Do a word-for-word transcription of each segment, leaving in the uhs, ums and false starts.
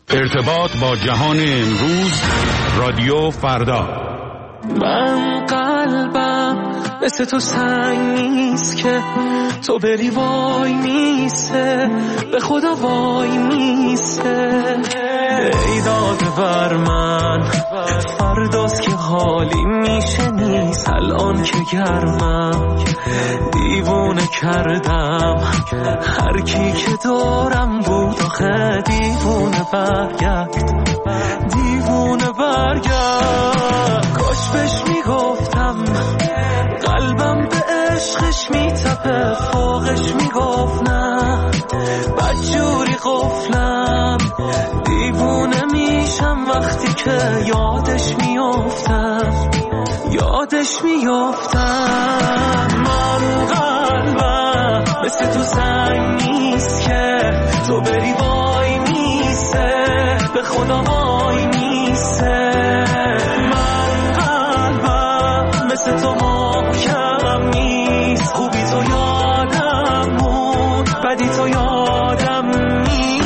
ارتباط با جهان امروز، رادیو فردا. من قلبم مثل تو سنگ نیست که تو بری وای میسه، به خدا وای میسه. ای داده بر من فرداست که حالی میشه نیست، الان که گرمم دیوونه کردم هر کی که دارم بود، آخه دیوونه برگرد دیوونه برگرد. کاش بهش میگفتم قلبم به عشقش میتپه، فوقش میگفت نه بدجوری قفلم. دیوونه میشم وقتی که یادش میافتم یادش میافتم. من قلبم مثل تو سنگ نیست که تو بری وای میسه، به خدا وای میسه. من قلبم مثل تو محکم نیست، خوبی تو یادم بود بدی تو یادم نیست.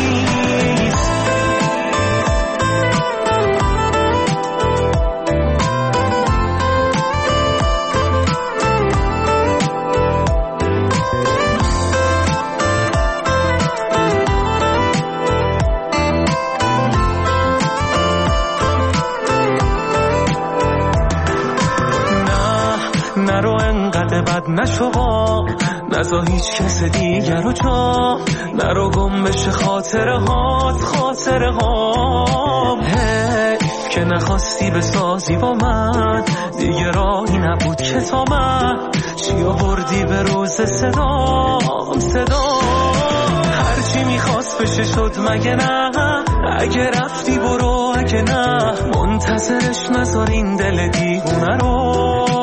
نرو انقدر بد نشو با، نزا هیچ کس دیگر رو جا، نرو گم بشه خاطره هات خاطره ها. حیف که نخواستی بسازی با من، دیگه راهی نبود که تا من چی آوردی به روز صدام صدا. هرچی میخواست بشه شد مگه نه، اگه رفتی برو اگه نه منتظرش نذار این دل دیوونه رو.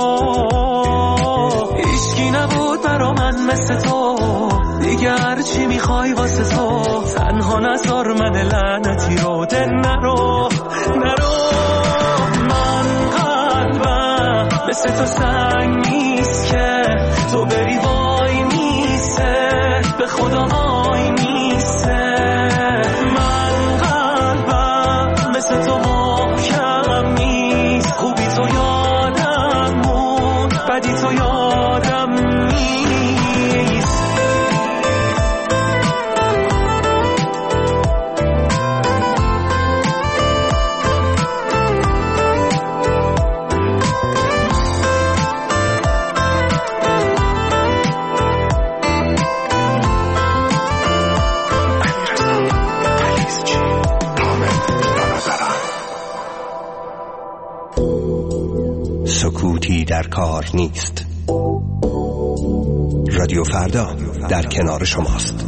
هیچکی نبود برا من مثل تو، دیگه هرچی میخوای واسه تو، تنها نذار من لعنتی رو ده نرو نرو. من قلبم مثل تو سنگ نیست که تو بری وای میسه، به خدا وای میسه. من قلبم مثل تو محکم نیست، خوبی تو یادم بود بدی تو یادم نیست. سکوتی در کار نیست. رادیو فردا در کنار شماست.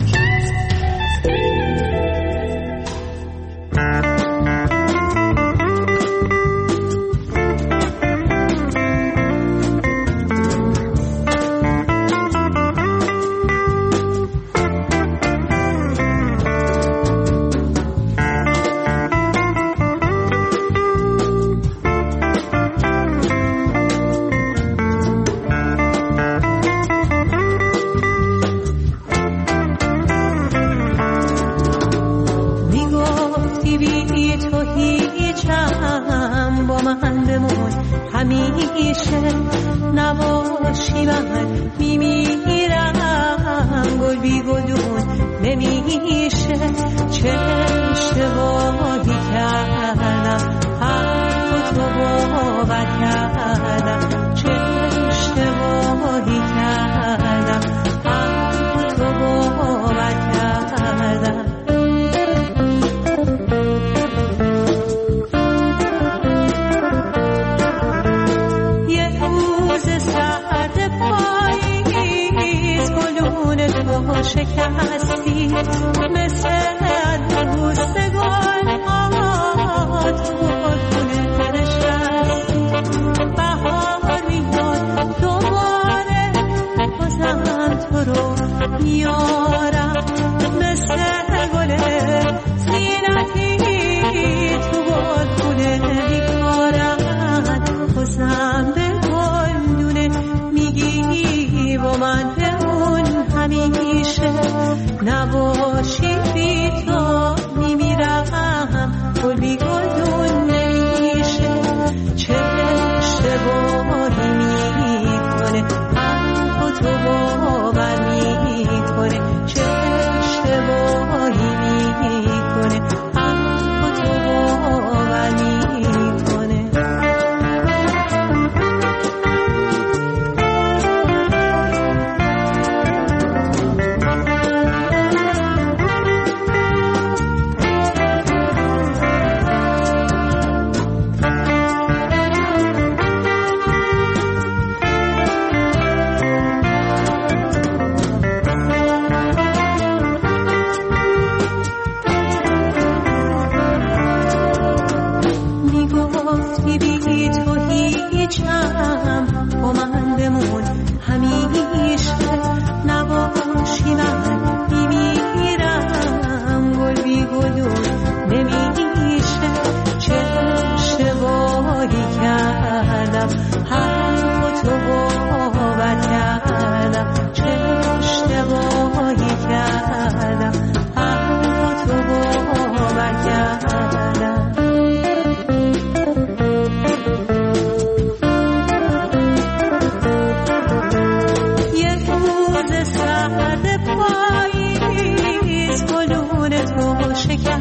شکستی مثل دوستگان آمد خونه نشستی. بهار میاد دوباره بازم تو رو میارم مثل گل زینتی تو بالکونه میکارم. بازم به گلدونه میگی با من بمون همیشه نباشی بی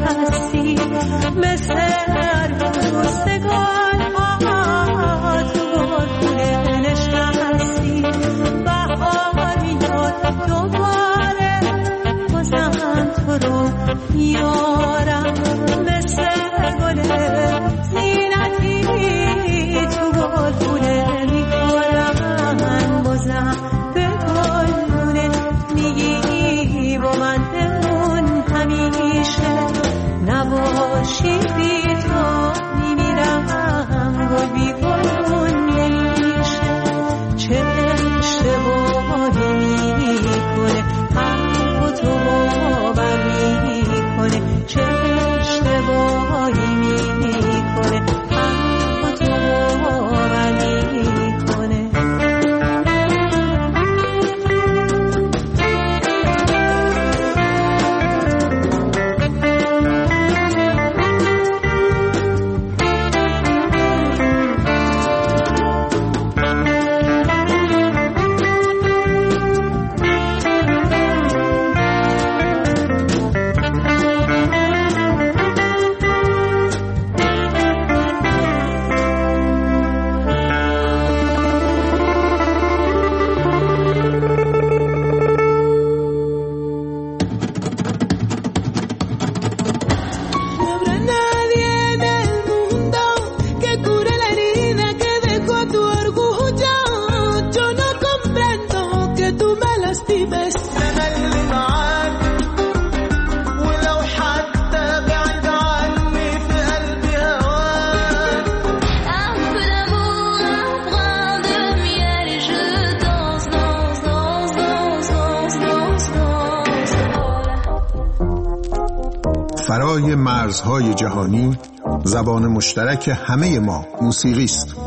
هستی مثل روزگار ها تو گلگونه نشستی بهار میاد دوباره بازم تو رو میارم مثل گل زینتی تو گلگونه میکارم بازم به گلگونه میگی با من بمون همیشه نباشی بی تو میمیرم گل بی گلگون نمیشه چه اشتباهی میکنه حرف تو باور میکنه چه اشتباهی میکنه حرف تو باور میکنه فرای مرزهای جهانی زبان مشترک همه ما موسیقی است.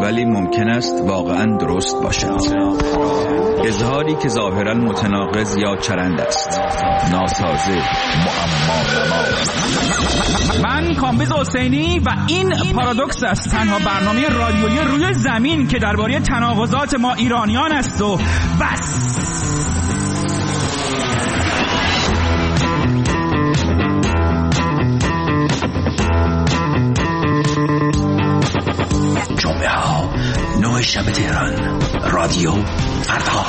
ولی ممکن است واقعاً درست باشد. اظهاری که ظاهراً متناقض یا چرند است، ناسازه، معما نما. من کامبیز حسینی و این پارادوکس است، تنها برنامه رادیویی روی زمین که درباره تناقضات ما ایرانیان است و بس. جمعه ها نه شب تهران، رادیو فردا.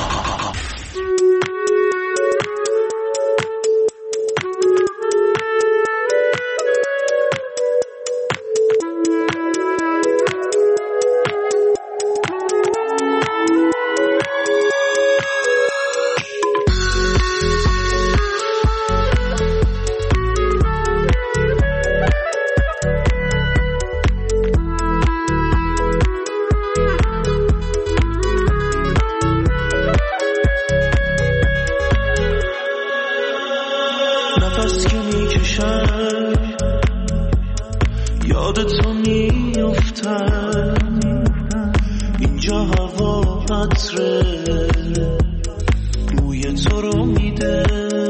نفس که میکشم یادتو میفتم، اینجا هوا عطره بوی تو رو میده،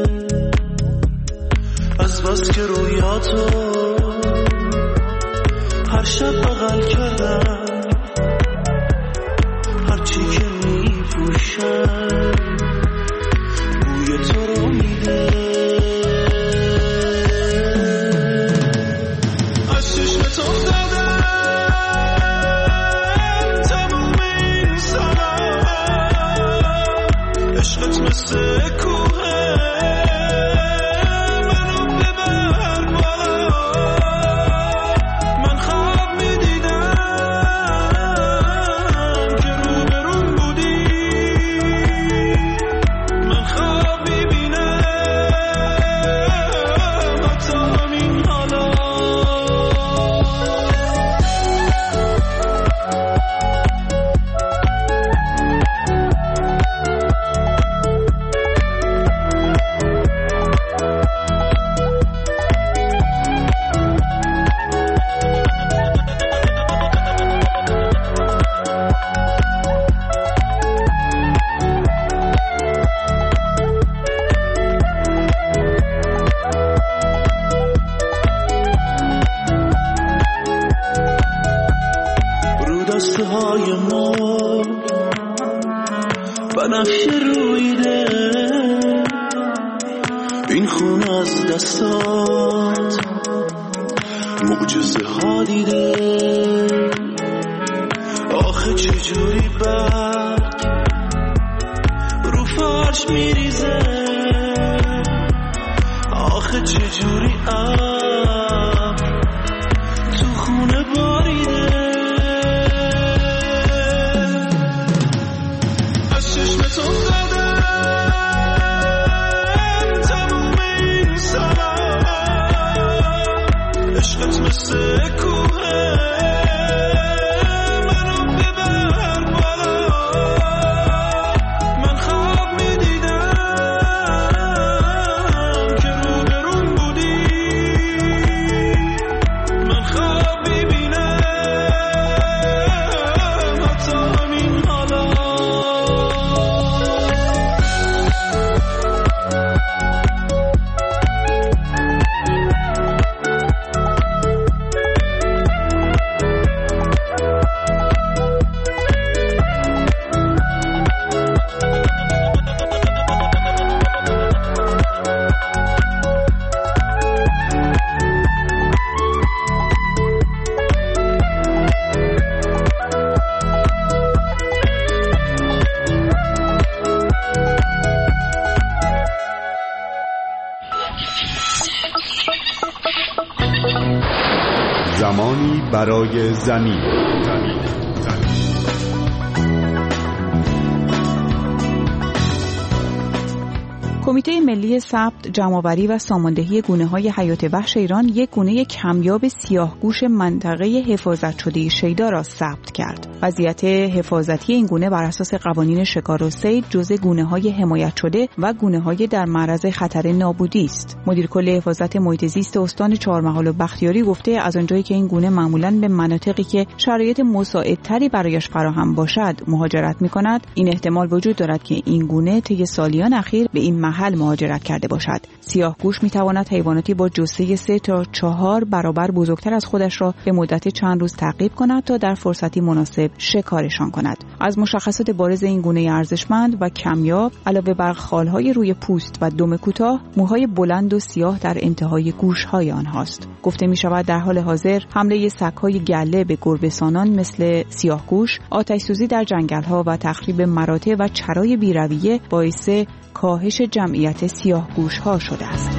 از بس که رویاتو هر شب بغل کردم، هرچی که میپوشم بوی تو رو میده. عشقت مثل کوه منو ببر بالا، من خواب میدیدم که روبروم بودی، من خواب میبینم حتی همین حالا. دسته های ما بنفش رویده، این خون از دستات معجزه ها دیده. آخه چجوری برگ رو فرش میریزه، آخه چجوری ابر تو خونه باریده. عشقت مثل کوه منو ببر بالا، من خواب میدیدم که روبروم بودی، من خواب میبینم حتی همین حالا. زمانی برای زمین. کمیته ملی ثبت، جمع‌آوری و ساماندهی گونه‌های حیات وحش ایران یک گونه کمیاب سیاهگوش منطقه حفاظت شده شیدا را ثبت کرد. وضعیت حفاظتی این گونه بر اساس قوانین شکار و صید جزء گونه‌های حمایت شده و گونه‌های در معرض خطر نابودی است. مدیر کل حفاظت محیط زیست استان چهارمحال و بختیاری گفته از آنجایی که این گونه معمولاً به مناطقی که شرایط مساعدتری برایش فراهم باشد مهاجرت می‌کند، این احتمال وجود دارد که این گونه طی سالیان اخیر به این محل مهاجرت کرده باشد. سیاهگوش می‌تواند حیواناتی با جثه سه تا چهار برابر بزرگتر از خودش را به مدت چند روز تعقیب کند تا در فرصتی مناسب شکارشان کند. از مشخصات بارز این گونه ارزشمند و کمیاب علاوه بر خال‌های روی پوست و دم کوتاه، موهای بلند و سیاه در انتهای گوش‌های آنهاست. گفته می‌شود در حال حاضر حمله سگ‌های گله به گربه‌سانان مثل سیاهگوش، آتش‌سوزی در جنگل‌ها و تخریب مراتع و چرای بی‌رویه باعث کاهش جمعیت سیاهگوش‌ها شده است.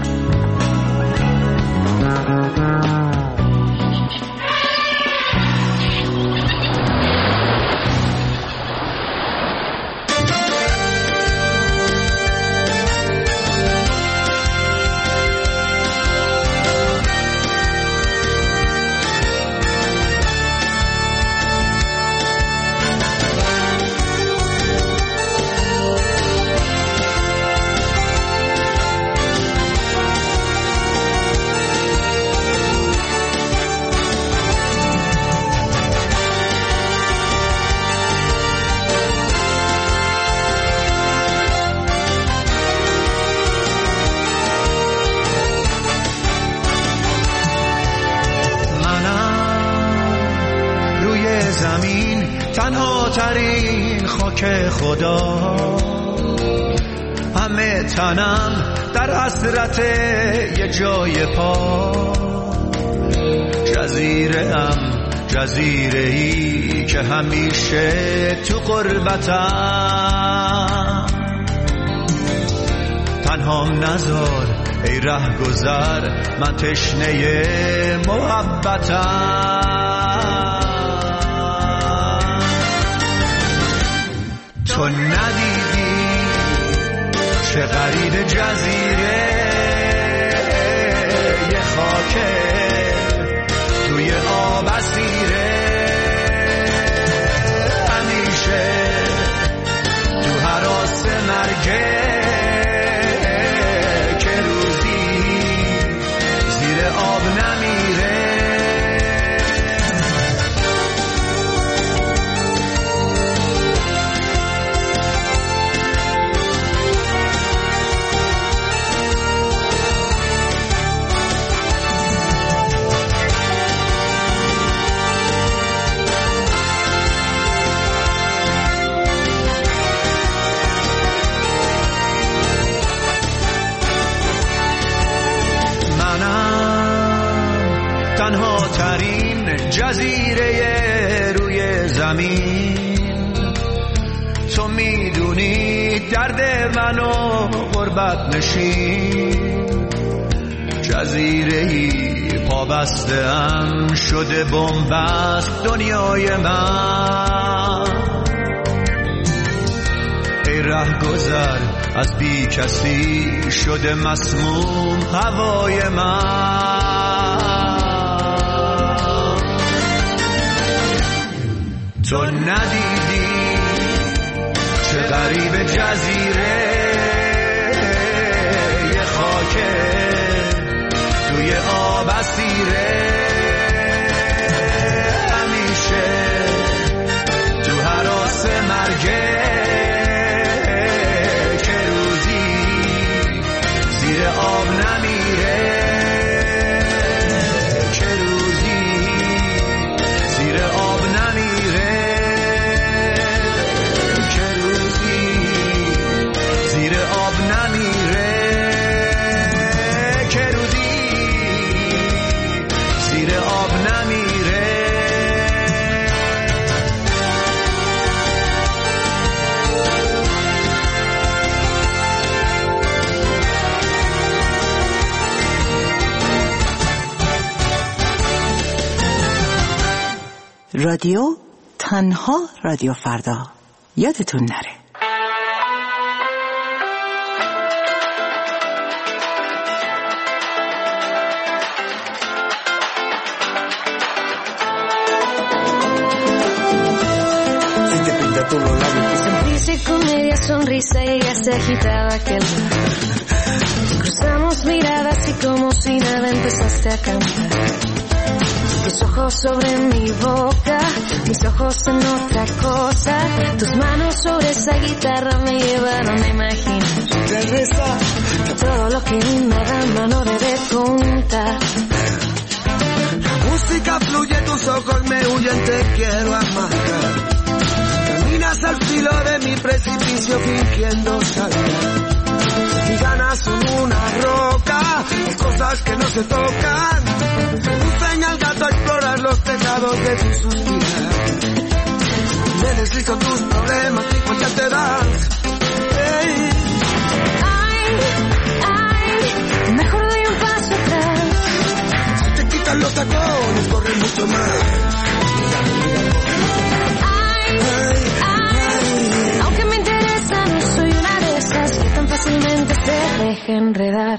تنها ترین خاک خدا، همه تنم در حسرت یه جای پا، جزیره ام جزیره‌ای که همیشه تو غربتم، تنهام نذار ای ره گذر، من تشنه محبتم. تو ندیدی چه غریب جزیره، یه خاکه توی آب اسیره، همیشه تو هراس مرگه، که روزی زیر آب نمیره. تنها ترین جزیره روی زمین، تو میدونی درد منو غربت نشین، جزیره‌ای پابسته‌ام شده بنبست دنیای من، ای ره گذر از بی کسی شده مسموم هوای من. تو ندیدی چه غریب جزیره، یه خاکه توی آب اسیره، همیشه تو هراس مرگه، که روزی زیر آب نمیره، که روزی زیر آب نمیره، رادیو تنها رادیو فردا، یادتون نره. con media sonrisa y ella se agitaba aquel lado. Cruzamos miradas y como si nada empezaste a cantar. Tus ojos sobre mi boca, mis ojos en otra cosa. Tus manos sobre esa guitarra me llevaron a imaginar que todo lo que una dama no debe contar. La música fluye, tus ojos me huyen, te quiero amargar. Caminas al filo de mi precipicio fingiendo saltar. Mis ganas son una roca, hay cosas que no se tocan. Enseña al gato a explorar los tejados de tu suspirar. Me deslizo tus problemas y cuenta te das. Hey. Ay, ay, mejor doy un paso atrás. Si te quitan los tacones, corren mucho más. Ay, ay, aunque me interesa, no soy una de esas que tan fácilmente se deja enredar.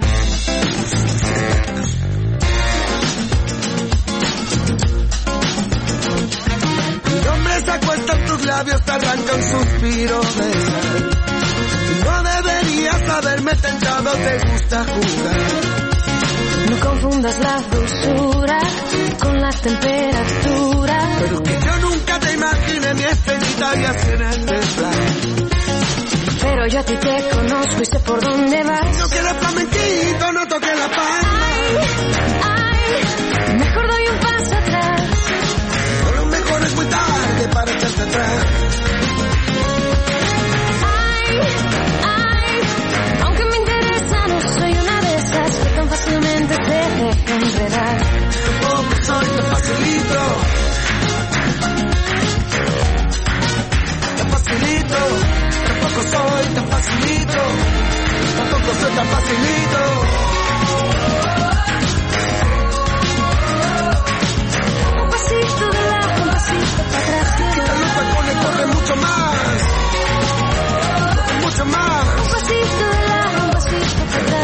Mi nombre se acuesta en tus labios, te arranca un suspiro de sal. No deberías haberme tentado, te gusta jugar. No confundas la dulzura con la temperatura. Pero que yo nunca te imaginé mi escenita y así en el desplante. Pero yo a ti te conozco y sé por dónde vas. No quieres flamenquito, no toques la palma. Ay, ay, mejor doy un paso atrás. O lo mejor es muy tarde para echarte atrás. Ay, ay, aunque me interesa, no soy una de esas que tan fácilmente te deja enredar. Tampoco soy tan facilito. Tan facilito. Tampoco soy tan facilito, tampoco soy tan facilito. Un pasito de lado, un pasito para atrás. Quita los tacones, corre mucho más, corre mucho más. Un pasito de lado, un pasito para atrás.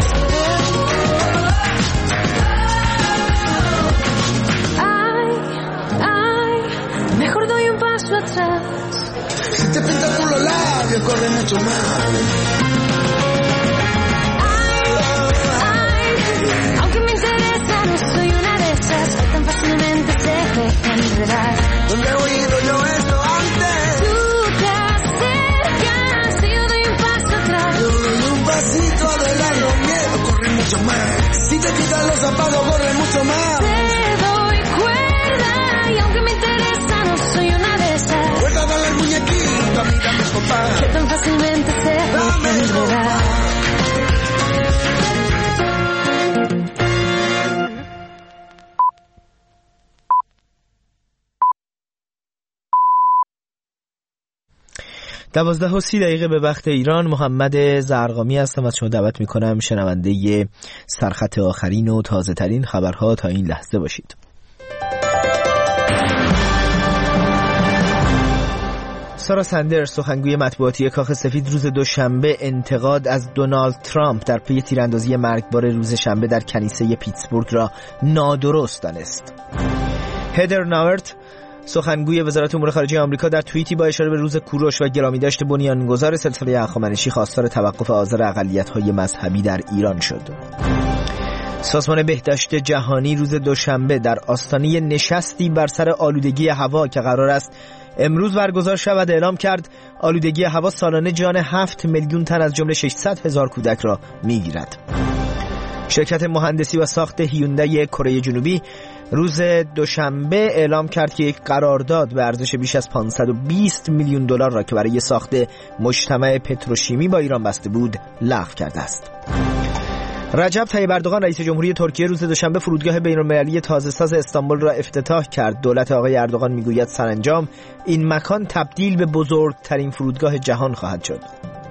Ay, ay, mejor doy un paso atrás. Si te pintas por los labios, corre mucho más. Ay, ay, aunque me interesa, no soy una de esas que tan fácilmente se dejan enredar. ¿Dónde he oído yo esto antes? Tú te acercas y yo doy un paso atrás. Yo doy un pasito adelante, miedo, corre mucho más. Si te quitas los zapatos, corre mucho más. Te doy cuerda y aunque me interesa, no soy una de esas. Cuerda, dale al muñequito, a mí dame el compás. Que tan fácilmente se dejan enredar. دوازده و سی دقیقه به وقت ایران. محمد زرقامی هستم، از شما دعوت میکنم شنونده سرخط آخرین و تازه ترین خبرها تا این لحظه باشید. سارا سندرز، سخنگوی مطبوعاتی کاخ سفید، روز دوشنبه انتقاد از دونالد ترامپ در پی تیراندازی مرگبار روز شنبه در کنیسه پیتسبورگ را نادرست دانست. هدر ناورت، سخنگوی وزارت امور خارجه آمریکا، در توییتی با اشاره به روز کوروش و گرامیداشت بنیانگذار سلسله هخامنشی خواستار توقف آزار اقلیت‌های مذهبی در ایران شد. سازمان بهداشت جهانی روز دوشنبه در آستانه نشستی بر سر آلودگی هوا که قرار است امروز برگزار شود اعلام کرد آلودگی هوا سالانه جان هفت میلیون تن از جمله ششصد هزار کودک را میگیرد. شرکت مهندسی و ساخت هیوندای کره جنوبی روز دوشنبه اعلام کرد که یک قرارداد به ارزش بیش از پانصد و بیست میلیون دلار را که برای ساخت مجتمع پتروشیمی با ایران بسته بود لغو کرده است. رجب طیب اردوغان رئیس جمهوری ترکیه روز دوشنبه فرودگاه بین‌المللی تازه‌ساز استانبول را افتتاح کرد. دولت آقای اردوغان میگوید سرانجام این مکان تبدیل به بزرگترین فرودگاه جهان خواهد شد.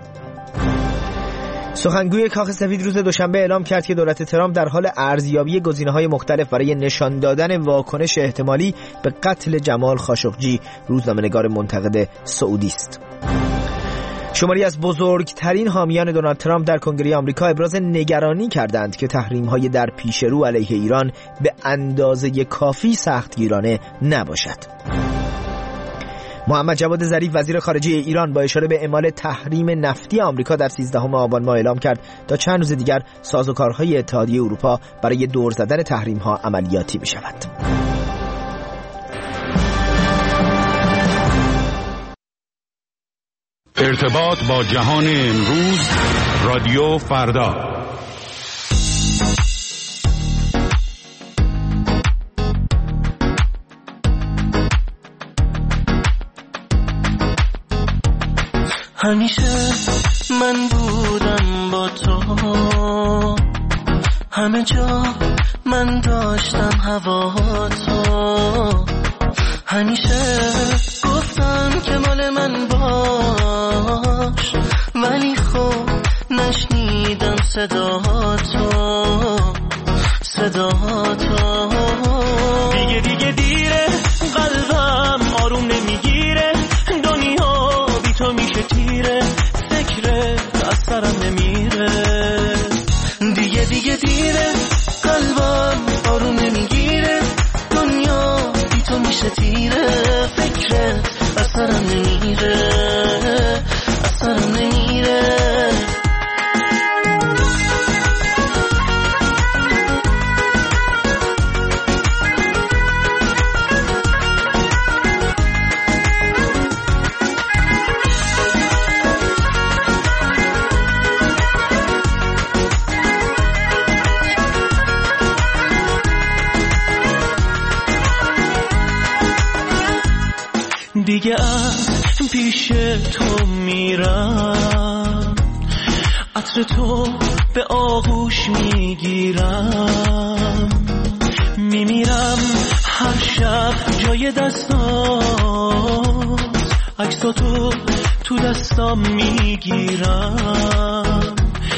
سخنگوی کاخ سفید روز دوشنبه اعلام کرد که دولت ترامپ در حال ارزیابی گزینه‌های مختلف برای نشان دادن واکنش احتمالی به قتل جمال خاشقجی، روزنامه‌نگار منتقد سعودی است. شماری از بزرگترین حامیان دونالد ترامپ در کنگره آمریکا ابراز نگرانی کردند که تحریم‌های در پیش رو علیه ایران به اندازه کافی سختگیرانه نباشد. محمد جواد ظریف وزیر خارجه ایران با اشاره به اعمال تحریم نفتی آمریکا در سیزدهم آبان ماه اعلام کرد تا چند روز دیگر سازوکارهای اتحادیه اروپا برای دور زدن تحریم‌ها عملیاتی بشود. ارتباط با جهان امروز، رادیو فردا. همیشه من بودم با تو، همه جا من داشتم هوا تو، همیشه گفتم که مال من باش، ولی خب نشنیدم صدا تو، صدا تو. دیگه دیگه دیره، قلبم آروم نمیگیره، دنیا بی تو میشه تیره، فکرت از سرم نمیره. دیگه دیگه دیره، قلبم آروم نمیگیره، دنیا بی تو میشه تیره، فکرت از سرم نمیره، از سرم نمیره. دیگه از پیش تو میرم، عطر تو به آغوش میگیرم، میمیرم هر شب جای دستات، عکساتو تو دستام میگیرم،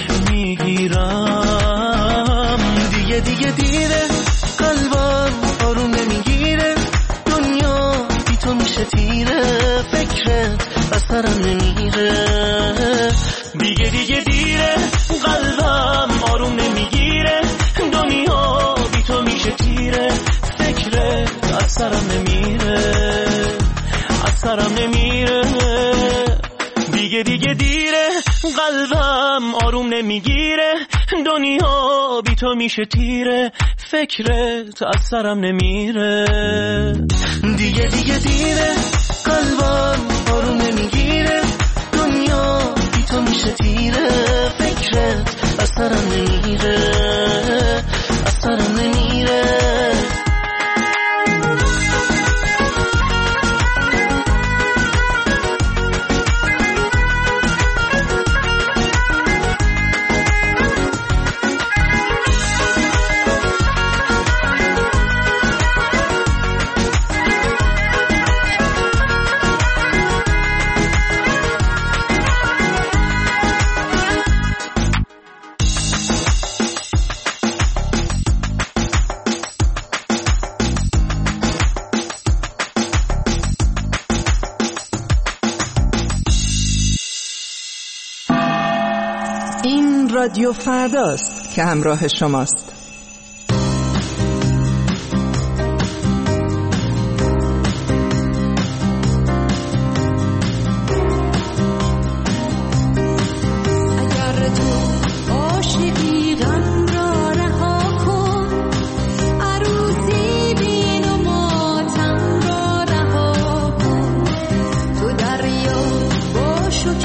میگیرم. دیگه دیگه دیره، قلبم آروم نمیگیره، دنیا بی تو میشه تیره، فکرت از سرم نمیره. دیگه دیگه دیره، قلبم آروم نمیگیره، دنیا بی تو میشه تیره، فکرت از سرم نمیره، از سرم نمیره. دیگه دیگه دیره، قلبم آروم نمیگیره، دنیا بی تو میشه تیره، فکرت از سرم نمیره. دیگه دیگه دیره، قلبم آروم نمیگیره، دنیا بی تو میشه تیره، فکرت از سرم نمیره، از سرم نمیره. رادیو فرداست که همراه شماست.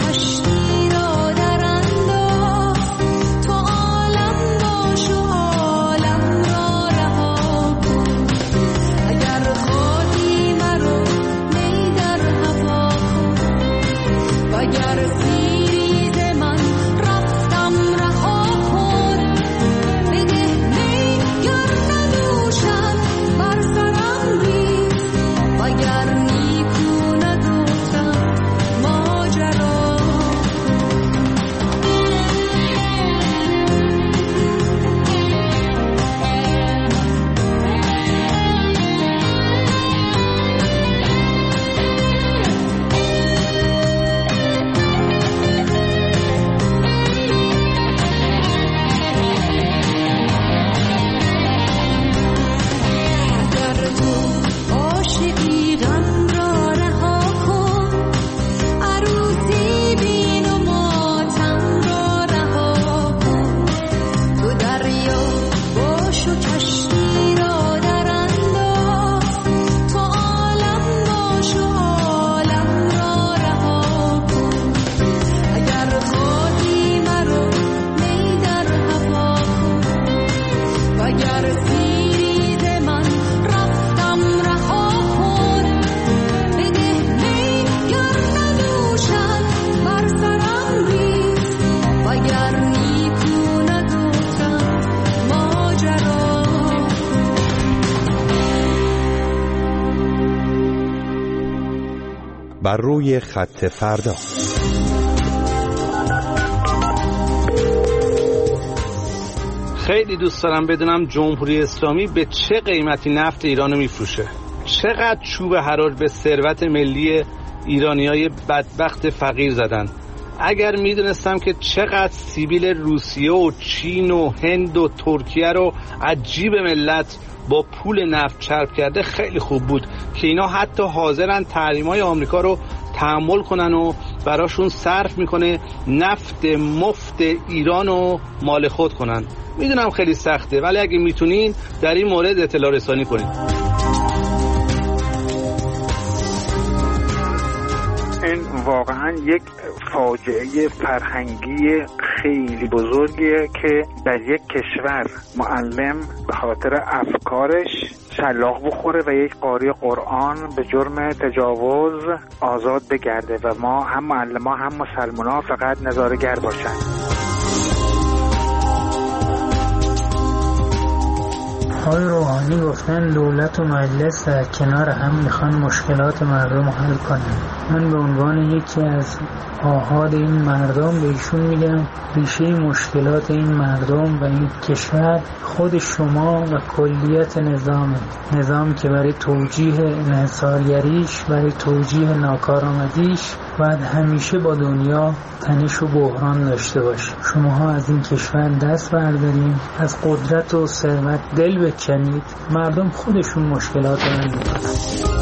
تو عالم باش و بر روی خط فردا. خیلی دوست دارم بدونم جمهوری اسلامی به چه قیمتی نفت ایرانو میفروشه. چقدر چوب حرار به ثروت ملی ایرانیای بدبخت فقیر زدن. اگر میدونستم که چقدر سیبیل روسیه و چین و هند و ترکیه رو از جیب ملت با پول نفت چرب کرده خیلی خوب بود که اینا حتی حاضرن تحریم‌های آمریکا رو تحمل کنن و براشون صرف میکنه نفت مفت ایران رو مال خود کنن. میدونم خیلی سخته ولی اگه میتونین در این مورد اطلاع رسانی کنین. این واقعا یک فاجعه فرهنگی خیلی بزرگیه که در یک کشور معلم به خاطر افکارش شلاق بخوره و یک قاری قرآن به جرم تجاوز آزاد بگرده و ما هم معلمان هم مسلمان ها فقط نظاره‌گر باشن. آقای روحانی گفتن دولت و مجلس در کنار هم میخوان مشکلات مردم حل کنن. من به عنوان یکی از آحاد این مردم به ایشون میگم ریشه مشکلات این مردم و این کشور خود شما و کلیت نظامه. نظام که برای توجیه انحصارگریش، برای توجیه ناکارآمدیش باید همیشه با دنیا تنش و بحران داشته باشه. شماها از این کشور دست بردارین، از قدرت و ثروت دل بکنید، مردم خودشون مشکلات رو حل میکنن.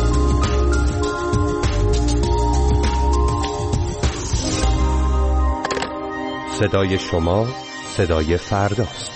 صدای شما صدای فرداست.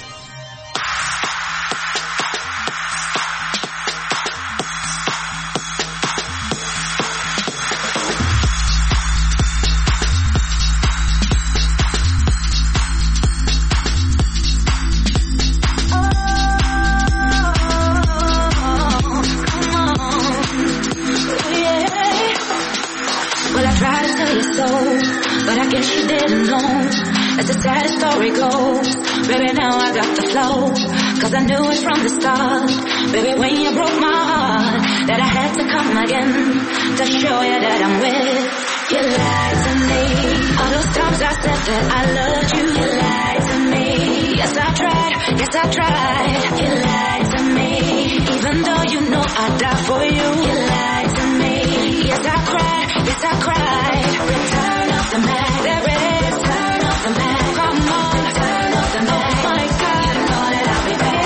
Cause I knew it from the start, baby, when you broke my heart, that I had to come again, to show you that I'm with. You lied to me, all those times I said that I loved you. You lied to me, yes I tried, yes I tried. You lied to me, even though you know I'd die for you. You lied to me, yes I cried, yes I cried. Return of the Mac, there it is, turn of the Mac, come on, turn of the Mac. Oh my God, you know that I'll be back.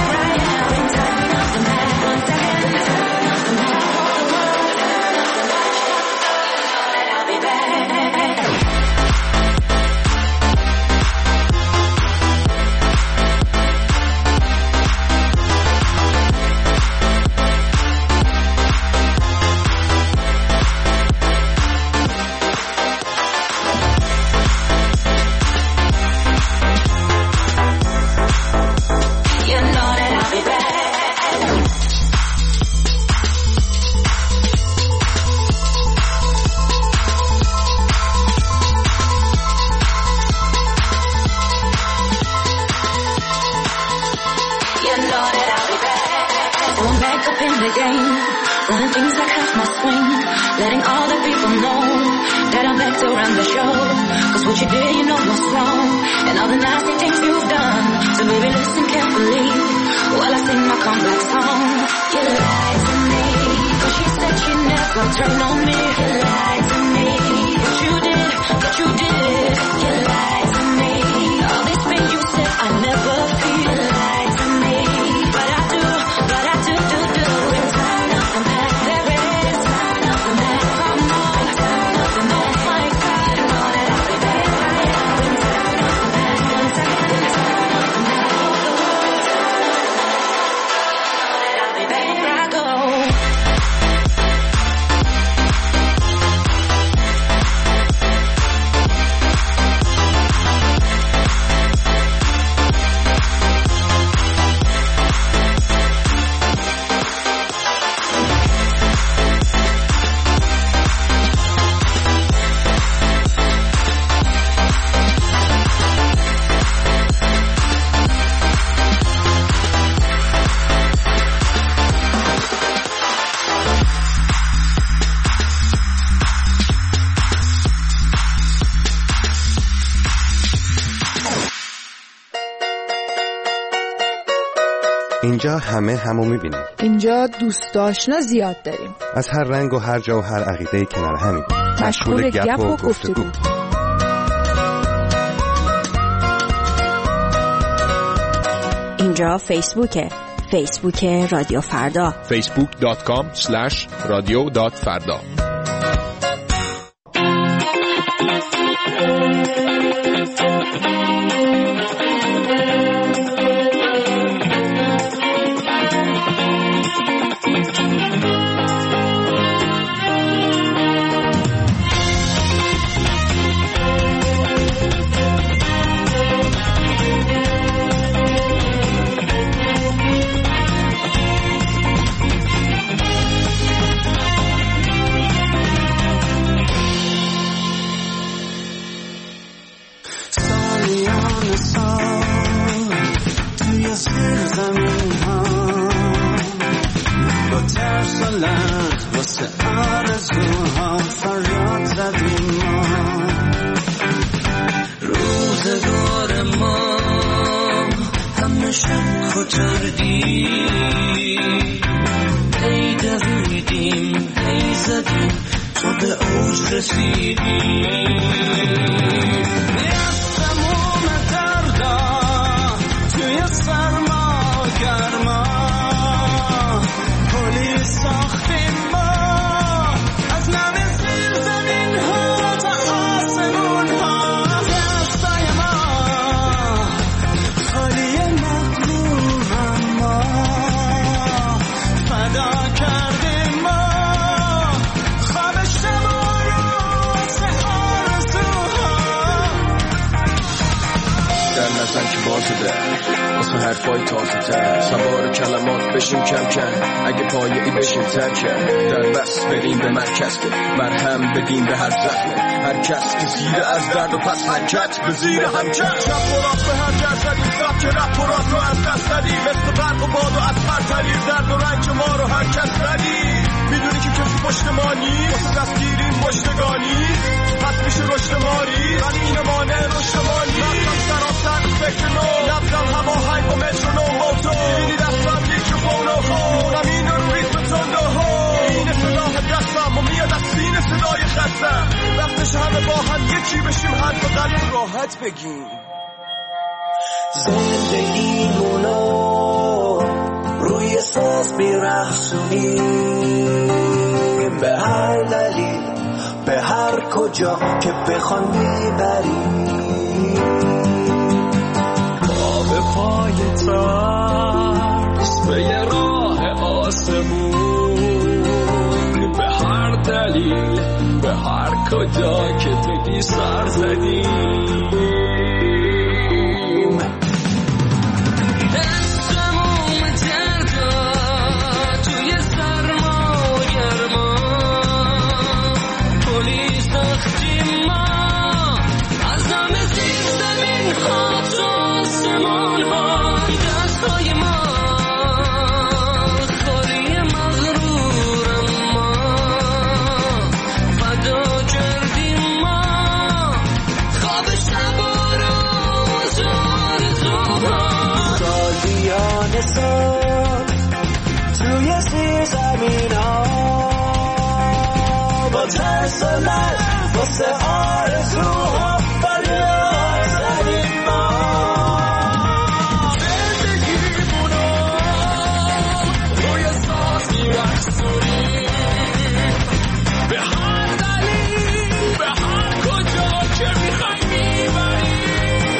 Turn on me, you lied to me. What you did, what you did, you lied to me. All this pain you said I never feel. You lied to me, but I do, but I do, do, do. Turn up the Mac, there it is. Turn up the Mac, come on. Turn up the Mac, oh my God, you know that I'll be back. Turn up the Mac, one second. Turn up the Mac, all the world. Turn up the Mac, you know that I'll be back. Here I go. اینجا همه همو میبینیم. اینجا دوست آشنا زیاد داریم. از هر رنگ و هر جا و هر عقیده کنار همین. مشغول گپ و گفتگو. اینجا فیسبوکه. فیسبوک رادیو فردا. فیسبوک دات کام اسلش رادیو دات فردا. حرفای تازه تر سوار کلمات بشیم کم کم اگه پایه‌ای بشیم ترکم در بس بریم به مرکز که مرهم بدیم به هر زخم هر کس که زیر از درد و پس حرکت به زیر هم چپ چپ و راست به هر جر زدیم سب که رفت و راست رو از دست زدیم مثل برق و باد و از پرتریم درد و رنج ما رو هر کس ردیم میدونی که کسی پشت ما نیست واسه دستگیریم پشتگانی پس میشه رشد ماری ولی این مانع رشد ما نیست رفتم سراسر فکر نو نبزم هوا هنگ و مترونوم موتو میبینی دستم میکروفون و خونم این رو ریتم تنده ها این صداه دستم و میاد از سینه صدای خستم وقتش همه با هم یکی بشیم حرف و قلب راحت بگیم زندگیمونو روی ساز میرخصونیم به هر دلیل به هر کجا که بخوان میبریم با به پای ترس به یه راه آسمون به هر دلیل به هر کجا که بگی سر زدیم توی زیر زمین ها با ترس و لرز واسه آرزوها فریاد زدیم ما زندگیمونو روی ساز میرخصونیم به هر دلیل به هر کجا که میخوای میبریم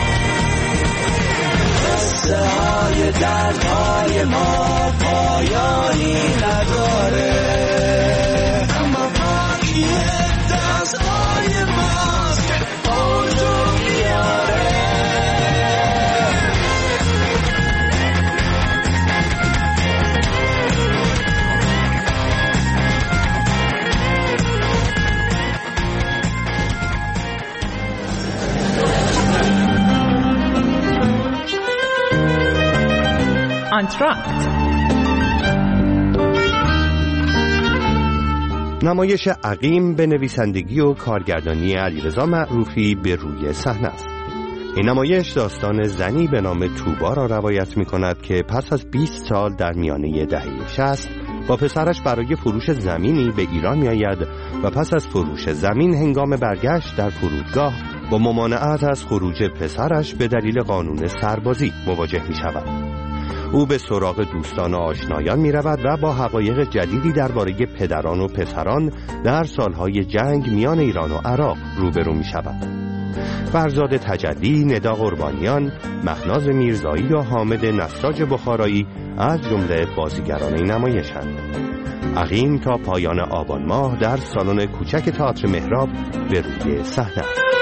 قصه های دردهای ما پایانی نداره اما باقی دستای ماست که اوجو میاره آنتراکت نمایش عقیم به نویسندگی و کارگردانی علیرضا معروفی به روی صحنه است. این نمایش داستان زنی به نام توبا را روایت می کند که پس از بیست سال در میانه دهه شصت با پسرش برای فروش زمینی به ایران می آید و پس از فروش زمین هنگام برگشت در فرودگاه با ممانعت از خروج پسرش به دلیل قانون سربازی مواجه می شود. او به سراغ دوستان و آشنایان می رود و با حقایق جدیدی درباره پدران و پسران در سالهای جنگ میان ایران و عراق روبرو می شود. فرزاد تجلی، ندا قربانیان، مهناز میرزایی و حامد نساج بخارایی از جمله بازیگران این نمایشند. عقیم تا پایان آبان ماه در سالن کوچک تئاتر مهراب به روی صحنه.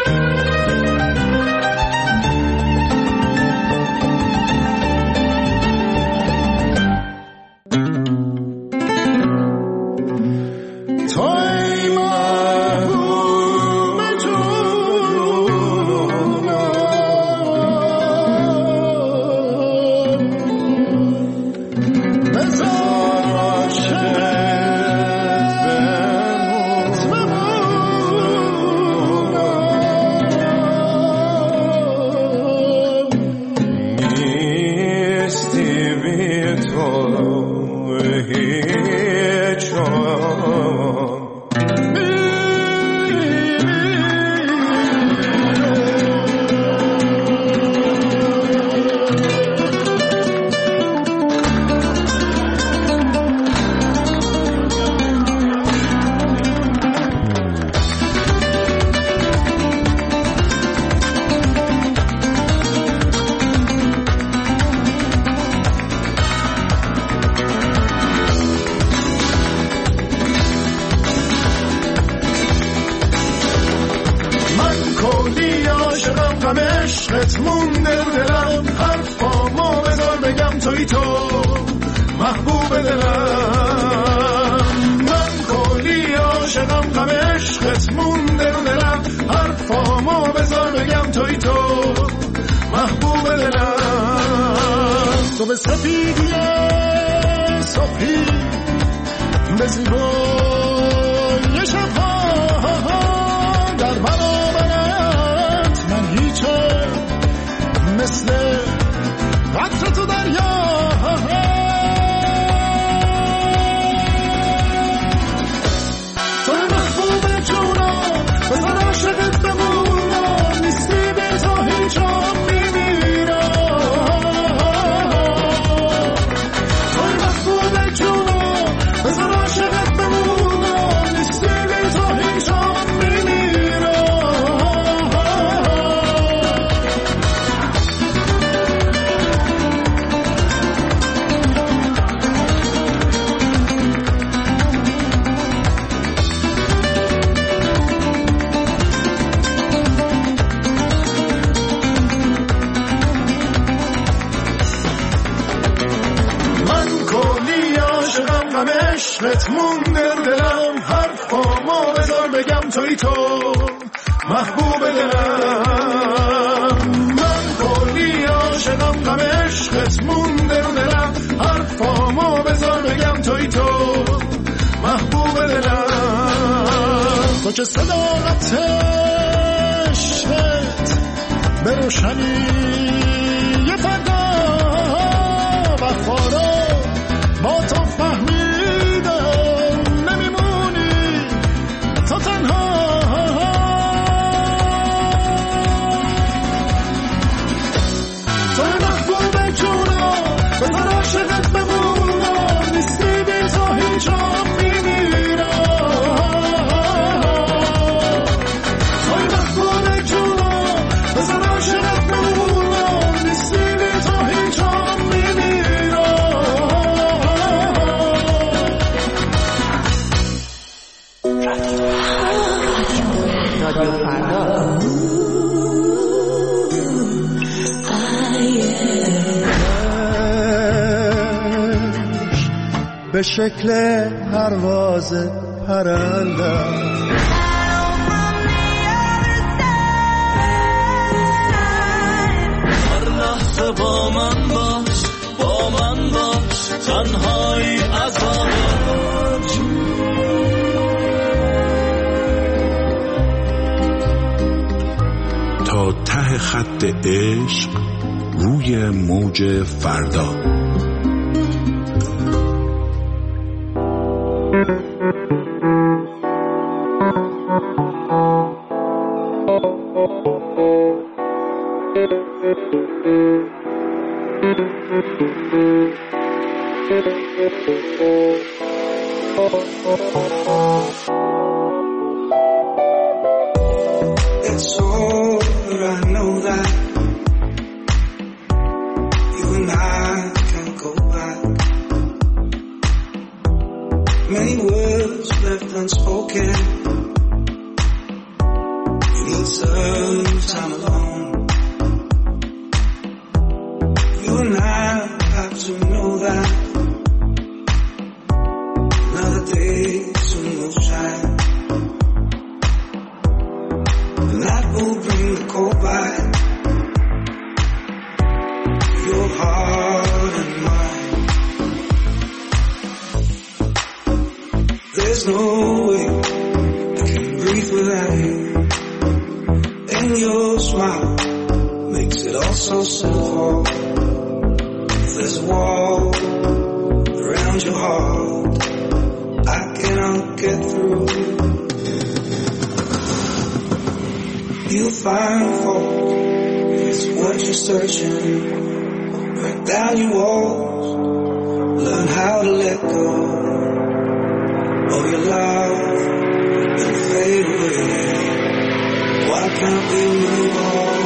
تو به سفیدی صبحی به زیبای شبها در برابرت من هیچم مثل قطره تو دریا تو محبوب جونم بزن عاشقت بمونم نیستی به تو هیچم عشقت مونده دلم حرفامو بذار بگم توی تو محبوب دلم من کلی عاشقم غم عشقت مونده دلم حرفامو بذار بگم توی تو محبوب دلم تو که صداقت عشقت به روشنی یه فردا وفارا با تو فهمی به شکل پرواز پرنده هر لحظه با من باش با من باش تنهایی عذابش تا ته ته خط عشق روی موج فردا. It's over, I know that you and I can't go back. Many words left unspoken. You need some time alone. You and I have to know that another day soon will shine. And that will bring the cold back. Your heart and mine. There's no way I can breathe without you. And your smile makes it all so simple. If there's a wall around your heart, I cannot get through. You'll find fault, it's what you're searching. Break down your walls, learn how to let go. All your love, it'll fade away. Why can't we move on?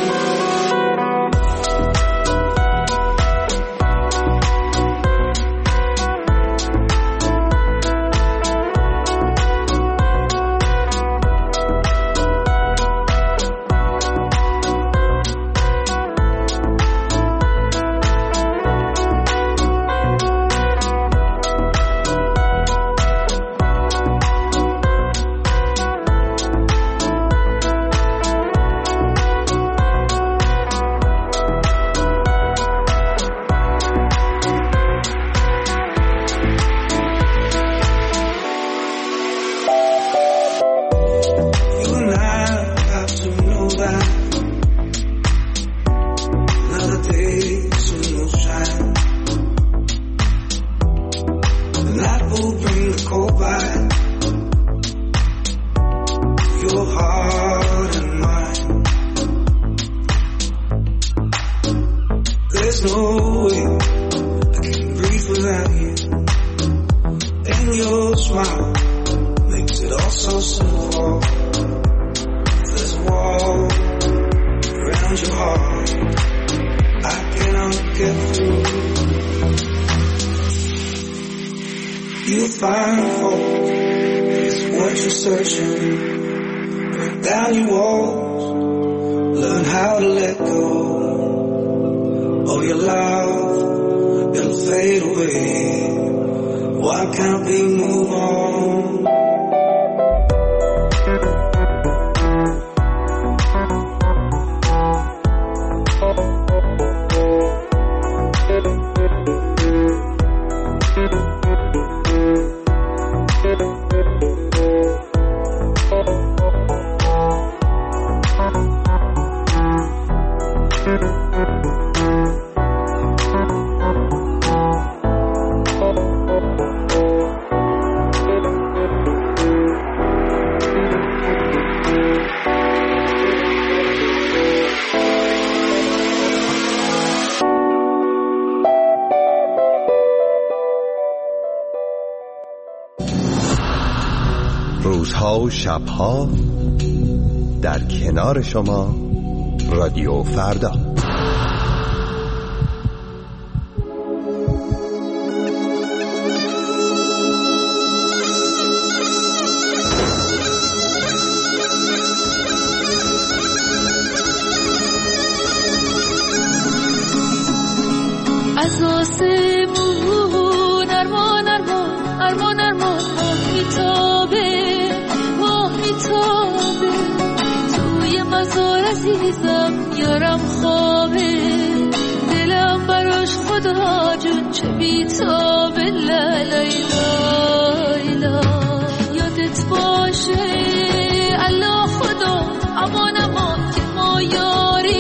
روزها و شبها در کنار شما رادیو فردا. از آسمون ارمان ارمان ارمان ارمان میتابه ماه میتابه توی مزار عزیزم یارم خوابه دلم براش خدا جون چه بیتابه لیلا یادت باشه الله خدا امان امان که ما یاری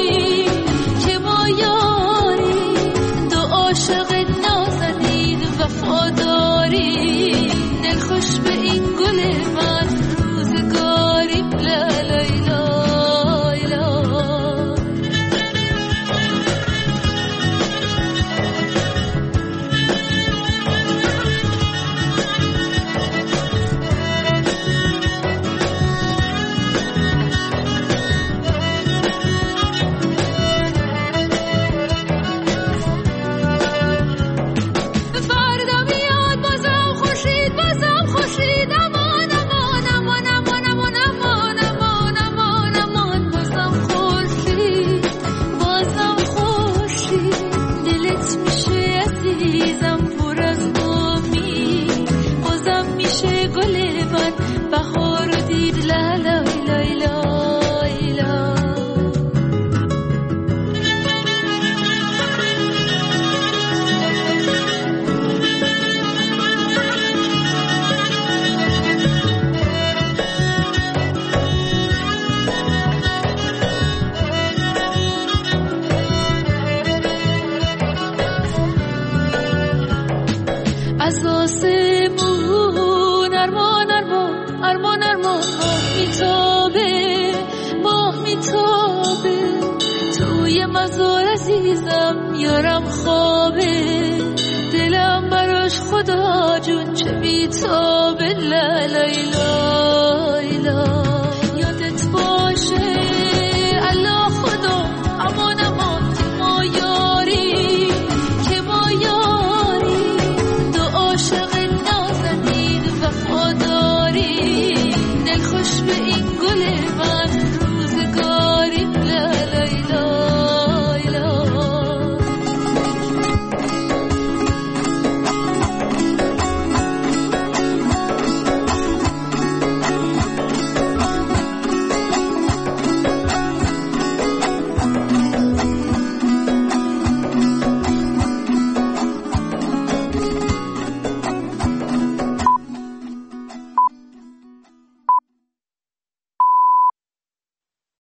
مزار عزیزم یارم خوابه دلم براش خدا جون چه بیتابه لا لا لا لا